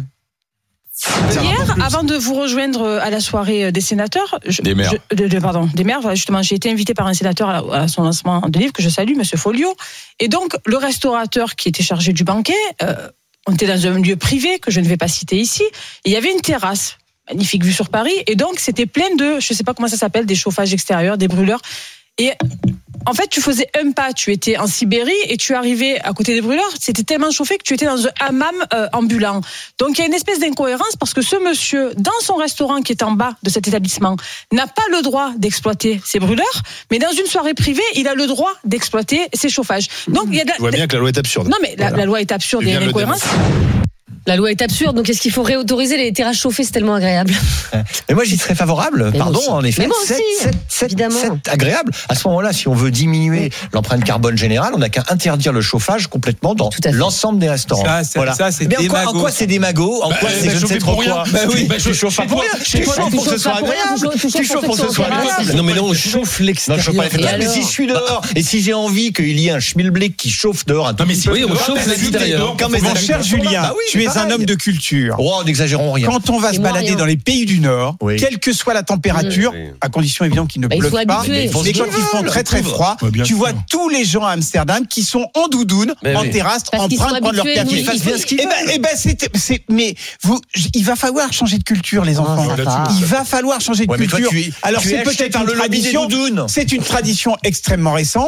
Hier, avant de vous rejoindre à la soirée des sénateurs, je, des maires, je, de, de, pardon, des maires, justement, j'ai été invité par un sénateur à, à son lancement de livre que je salue, Monsieur Folliot, et donc le restaurateur qui était chargé du banquet, euh, on était dans un lieu privé que je ne vais pas citer ici, et il y avait une terrasse, magnifique vue sur Paris, et donc c'était plein de, je sais pas comment ça s'appelle, des chauffages extérieurs, des brûleurs, et en fait, tu faisais un pas, tu étais en Sibérie et tu arrivais à côté des brûleurs, c'était tellement chauffé que tu étais dans un hammam euh, ambulant. Donc il y a une espèce d'incohérence parce que ce monsieur, dans son restaurant qui est en bas de cet établissement, n'a pas le droit d'exploiter ses brûleurs, mais dans une soirée privée, il a le droit d'exploiter ses chauffages. Donc il y a de... Tu vois bien que la loi est absurde. Non mais la, voilà. la loi est absurde et il y a une incohérence. La loi est absurde, donc est-ce qu'il faut réautoriser les terrasses chauffées? C'est tellement agréable. Mais moi, j'y serais favorable. Mais Pardon, en effet. Mais moi aussi, c'est, c'est, évidemment. C'est agréable. À ce moment-là, si on veut diminuer oui. l'empreinte carbone générale, on n'a qu'à interdire le chauffage complètement dans l'ensemble des restaurants. Ça, c'est, voilà. ça, c'est mais en quoi, en quoi c'est démago? En bah, quoi c'est bah, je ne sais trop quoi? Bah oui, bah, tu chauffes pas pour rien. Tu chauffes pour que ce soit agréable. Tu chauffes pour que ce soit agréable. Non, mais non, on chauffe l'extérieur. Mais si je suis dehors et si j'ai envie qu'il y ait un schmilblick qui chauffe dehors un peu. Non, mais oui, on chauffe l'extérieur. Mon cher Julien, tu es un homme de culture. Oh, n'exagérons rien. Quand on va Et se moi, balader rien. dans les pays du Nord, oui. quelle que soit la température, oui. à condition évidemment qu'il ne bah, pleuve pas, mais, mais quand ils font très très froid, ouais, tu sûr. vois tous les gens à Amsterdam qui sont en doudoune, mais en oui. terrasse, Parce en train de prendre leur café. Ils fassent bien ce qu'ils Eh ben, eh ben, c'est, c'est, mais vous, il va falloir changer de culture, les enfants. va. Il va falloir changer de Ouais, mais toi, culture. tu es- Alors tu c'est es peut-être acheté par une le lobby des tradition. doudounes. C'est une tradition extrêmement récente.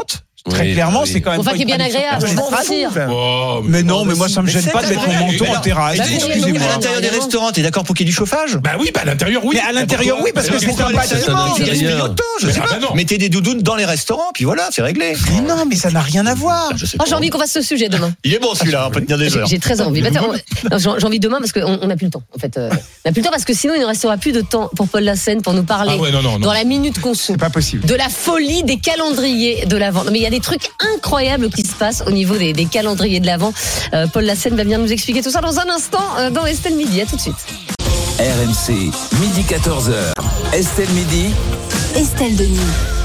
Très Oui, clairement, oui. c'est quand même. Enfin, pas qui est une bien tradition agréable, je personnelle. vais pas mentir. Oh, Mais non, mais moi ça me gêne Mais pas de c'est mettre mon agréable. manteau en terrasse. Bah, excusez-moi, à l'intérieur des restaurants, t'es d'accord pour qu'il y ait du chauffage? Bah oui, bah à l'intérieur, oui. Mais à l'intérieur, oui, parce que c'est pas sympathiquement. des spégnotons, je sais Ah pas. bah non. Mettez des doudounes dans les restaurants, puis voilà, c'est réglé. Mais non, mais ça n'a rien à voir. Je sais Oh, pas. j'ai envie qu'on fasse ce sujet demain. Il est bon celui-là, on peut tenir des J'ai heures. j'ai très envie. Bah, attends, on- non, J'ai j'ai envie demain parce qu'on n'a plus le temps. En fait, euh, on n'a plus le temps parce que sinon il ne restera plus de temps pour Paul Lassène pour nous parler Ah ouais, non, non, non. dans la minute conso C'est pas possible. de la folie des calendriers de l'Avent. Non, mais il y a des trucs incroyables qui se passent au niveau des, des calendriers de l'Avent. Euh, Paul Lassène va bien nous expliquer tout ça dans un instant euh, dans Estelle Midi. À tout de suite. R M C, midi quatorze heures. Estelle Midi. Estelle Denis.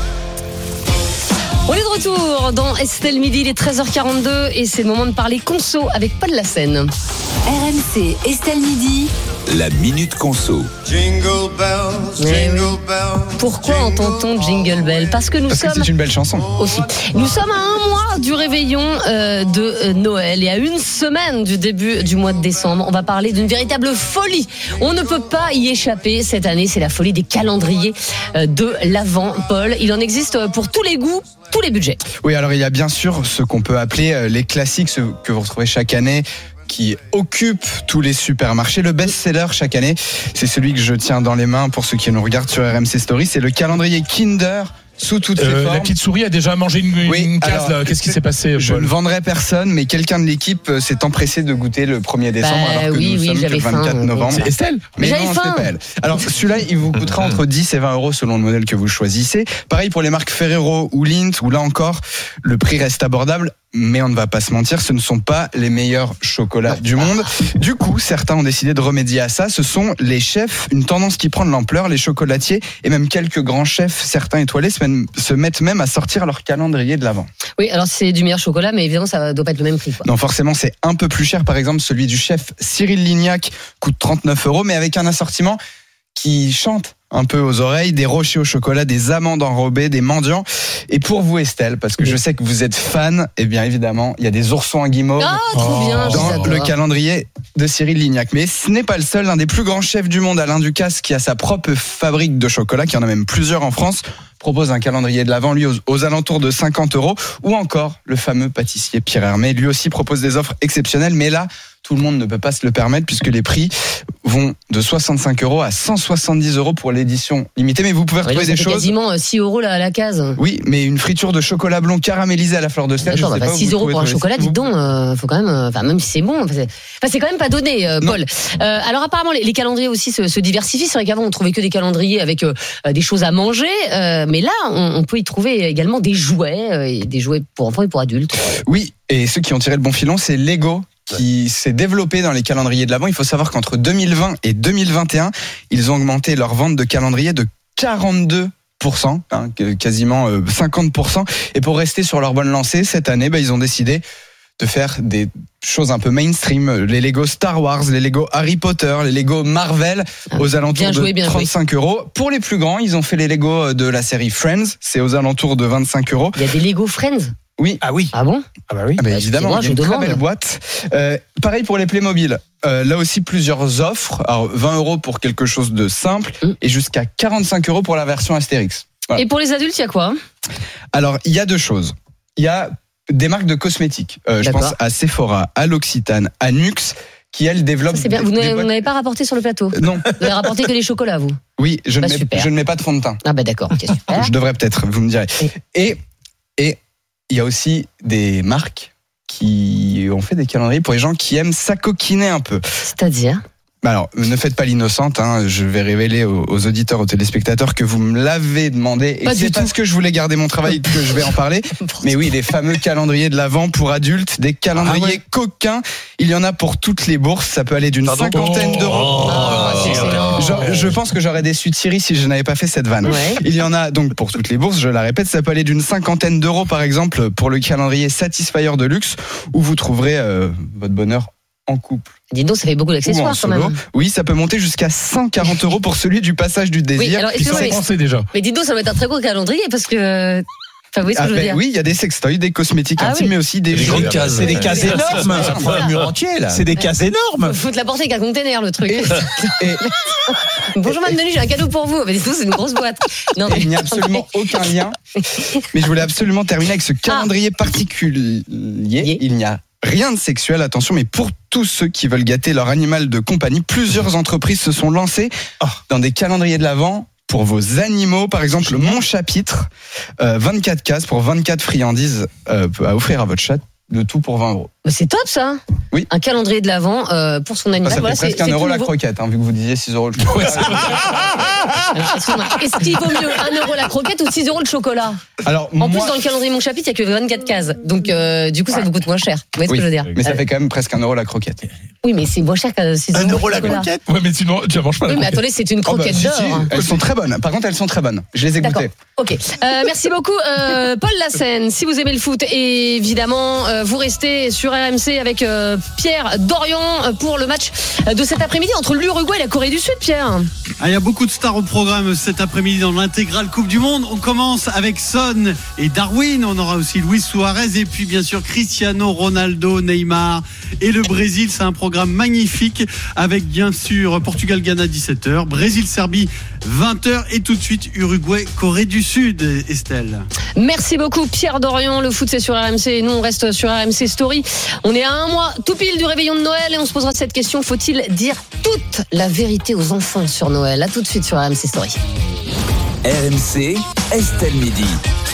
On est de retour dans Estelle Midi, il est treize heures quarante-deux et c'est le moment de parler conso avec Paul Lassène. R M C, Estelle Midi. La minute conso. Jingle bells, jingle bells. Pourquoi entend-on Jingle Bell? Parce que nous Parce que sommes c'est une belle chanson. aussi. Nous sommes à un mois du réveillon euh, de euh, Noël et à une semaine du début du mois de décembre. On va parler d'une véritable folie. On ne peut pas y échapper cette année. C'est la folie des calendriers euh, de l'Avent. Paul, il en existe pour tous les goûts, tous les budgets. Oui, alors il y a bien sûr ce qu'on peut appeler euh, les classiques, ceux que vous retrouvez chaque année, qui occupe tous les supermarchés. Le best-seller chaque année, c'est celui que je tiens dans les mains pour ceux qui nous regardent sur R M C Story, c'est le calendrier Kinder sous toutes ses Euh, formes. la petite souris a déjà mangé une, une Oui, case alors, là. Qu'est-ce qui s'est passé, Je Paul? ne vendrai personne, mais quelqu'un de l'équipe euh, s'est empressé de goûter le premier décembre, Bah, alors que oui, nous oui, sommes que j'avais le vingt-quatre faim. novembre. C'est Estelle? Mais J'avais non, faim. c'est pas elle. Alors celui-là, il vous coûtera entre dix et vingt euros selon le modèle que vous choisissez. Pareil pour les marques Ferrero ou Lindt, où là encore, le prix reste abordable. Mais on ne va pas se mentir, ce ne sont pas les meilleurs chocolats du monde. Du coup, certains ont décidé de remédier à ça. Ce sont les chefs, une tendance qui prend de l'ampleur, les chocolatiers et même quelques grands chefs, certains étoilés, se mènent- se mettent même à sortir leur calendrier de l'Avent. Oui, alors c'est du meilleur chocolat, mais évidemment ça doit pas être le même prix, quoi. Non, forcément, c'est un peu plus cher. Par exemple, celui du chef Cyril Lignac coûte trente-neuf euros, mais avec un assortiment qui chante un peu aux oreilles, des rochers au chocolat, des amandes enrobées, des mendiants. Et pour vous, Estelle, parce que je sais que vous êtes fan, eh bien évidemment, il y a des oursons à guimauve Ah, trop bien, je les dans adore. le calendrier de Cyril Lignac. Mais ce n'est pas le seul, l'un des plus grands chefs du monde, Alain Ducasse, qui a sa propre fabrique de chocolat, qui en a même plusieurs en France, propose un calendrier de l'Avent, lui, aux, aux alentours de cinquante euros. Ou encore, le fameux pâtissier Pierre Hermé, lui aussi propose des offres exceptionnelles. Mais là, tout le monde ne peut pas se le permettre puisque les prix vont de soixante-cinq euros à cent soixante-dix euros pour l'édition limitée. Mais vous pouvez Ouais, retrouver donc ça des fait choses. quasiment euh, six euros la, la case. Oui, mais une friture de chocolat blond caramélisé à la fleur de sel. je Attends, sais bah, pas où six vous euros pouvez pour un trouver chocolat, ça. dis donc, euh, faut quand même, euh, enfin, même si c'est bon, enfin, c'est enfin, c'est quand même pas donné, euh, Paul. Euh, alors apparemment, les, les calendriers aussi se, se diversifient. C'est vrai qu'avant, on trouvait que des calendriers avec euh, des choses à manger, euh, mais là, on, on peut y trouver également des jouets, euh, et des jouets pour enfants et pour adultes. Oui, et ceux qui ont tiré le bon filon, c'est Lego qui s'est développé dans les calendriers de l'Avent. Il faut savoir qu'entre deux mille vingt et deux mille vingt et un, ils ont augmenté leur vente de calendriers de quarante-deux pour cent, hein, quasiment euh, cinquante pour cent. Et pour rester sur leur bonne lancée, cette année, bah, ils ont décidé de faire des choses un peu mainstream, les Lego Star Wars, les Lego Harry Potter, les Lego Marvel, aux alentours bien joué, de bien trente-cinq euros. Pour les plus grands, ils ont fait les Lego de la série Friends, c'est aux alentours de vingt-cinq euros. Il y a des Lego Friends. Oui. Ah oui. Ah bon? Ah bah oui. Ah bah évidemment, il y a une très belle boîte. Euh, pareil pour les Playmobil. Euh, là aussi, plusieurs offres. Alors, vingt euros pour quelque chose de simple mmh. et jusqu'à quarante-cinq euros pour la version Astérix. Voilà. Et pour les adultes, il y a quoi? Alors, il y a deux choses. Il y a des marques de cosmétiques. Euh, je pense à Sephora, à L'Occitane, à Nux, qui elles développent. Ça, c'est bien. des- Vous des n'avez boîtes- vous n'avez pas rapporté sur le plateau? Non. Vous avez rapporté que les chocolats, vous? Oui, je, Bah, ne mets, super. je ne mets pas de fond de teint. Ah bah d'accord, ok, super. Je devrais peut-être, vous me direz. Et et il y a aussi des marques qui ont fait des calendriers pour les gens qui aiment s'acoquiner un peu. C'est-à-dire? Bah alors, ne faites pas l'innocente, hein. Je vais révéler aux, aux auditeurs, aux téléspectateurs que vous me l'avez demandé et Pas que du c'est tout. parce que je voulais garder mon travail que je vais en parler. Mais oui, les fameux calendriers de l'Avent pour adultes, des calendriers Ah ouais. coquins, il y en a pour toutes les bourses, ça peut aller d'une Pardon cinquantaine Oh. d'euros. Ah, c'est excellent. Je, je pense que j'aurais déçu Thierry si je n'avais pas fait cette vanne. Ouais. Il y en a donc pour toutes les bourses, je la répète, ça peut aller d'une cinquantaine d'euros par exemple pour le calendrier Satisfyer de luxe où vous trouverez euh, votre bonheur en couple. Dis donc, ça fait beaucoup Ou en d'accessoires quand solo. même. Oui, ça peut monter jusqu'à cent quarante euros pour celui du passage du désir. Oui, alors, Ils sont excusez-moi, mais- français déjà. Mais dis donc, ça va être un très gros calendrier parce que Enfin, vous voyez ce que Ah, je veux ben dire? oui, il y a des sextoys, des cosmétiques Ah intimes, oui. mais aussi des Des jouets. grandes cases. C'est des cases énormes. Ça prend un mur entier, là. C'est des cases énormes. Faut te la porter qu'un container, le truc. Et- et- Bonjour, Mme Denis, j'ai un cadeau pour vous. Mais dis-donc, c'est une grosse boîte. Non, Il n'y a absolument aucun lien. Mais je voulais absolument terminer avec ce calendrier particulier. Il n'y a rien de sexuel, attention, mais pour tous ceux qui veulent gâter leur animal de compagnie, plusieurs entreprises se sont lancées dans des calendriers de l'Avent pour vos animaux. Par exemple, Mon Chapitre, euh, vingt-quatre cases pour vingt-quatre friandises euh, à offrir à votre chat. Le tout pour vingt euros. Mais c'est top ça. Oui. Un calendrier de l'Avent euh, pour son animal. Ça fait Voilà, presque c'est- un c'est euro tout la nouveau. croquette, hein, vu que vous disiez six euros le chocolat. Alors, excuse-moi, est-ce qu'il vaut mieux un euro la croquette ou six euros le chocolat? Alors, En plus, moi- dans le calendrier Mon Chapitre, il n'y a que vingt-quatre cases. Donc, euh, du coup, ça vous coûte moins cher. Vous voyez ce Oui, que je veux dire? mais ça fait quand même presque un euro la croquette. Oui, mais c'est moins cher que six euros. Un euro le la chocolat. croquette. Ouais, mais sinon, tu ne manges pas la Oui, mais croquette. attendez, c'est une Oh bah, croquette si, d'or. si, elles sont très bonnes. Par contre, elles sont très bonnes. Je les ai D'accord. goûtées. Ok. Euh, merci beaucoup, euh, Paul Lassène. Si vous aimez le foot, et évidemment, euh, vous restez sur R M C avec euh, Pierre Dorian pour le match de cet après-midi entre l'Uruguay et la Corée du Sud. Pierre. Ah, il y a beaucoup de stars au programme cet après-midi dans l'intégrale Coupe du Monde. On commence avec Son et Darwin. On aura aussi Luis Suarez et puis bien sûr Cristiano Ronaldo, Neymar et le Brésil. C'est un programme magnifique avec bien sûr Portugal-Ghana dix-sept heures, Brésil-Serbie vingt heures et tout de suite Uruguay-Corée du Sud. Estelle. Merci beaucoup, Pierre Dorian. Le foot, c'est sur R M C. Et nous, on reste sur R M C Story. On est à un mois tout pile du réveillon de Noël et on se posera cette question. Faut-il dire toute la vérité aux enfants sur Noël? À tout de suite sur R M C Story. R M C, Estelle Midi.